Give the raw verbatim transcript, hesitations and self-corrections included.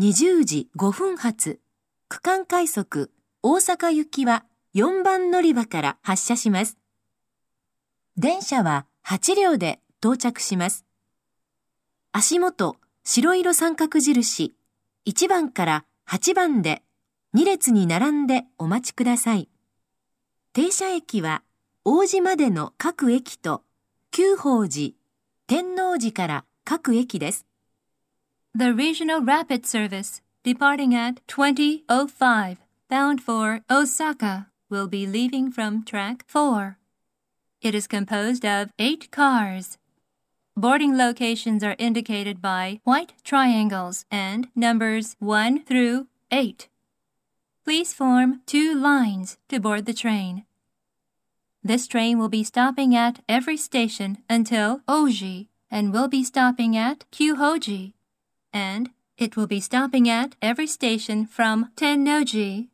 にじゅうじごふん発、区間快速大阪行きはよんばん乗り場から発車します。電車ははちりょうで到着します。足元、白色三角印、いちばんからはちばんでに列に並んでお待ちください。停車駅は王子までの各駅と久宝寺、天王寺から各駅です。 The regional rapid service departing at twenty oh five bound for Osaka will be leaving from track four. It is composed of eight cars. Boarding locations are indicated by white triangles and numbers one through eight. Please form two lines to board the train. This train will be stopping at every station until Oji and will be stopping at Kyuhoji, and it will be stopping at every station from Tennoji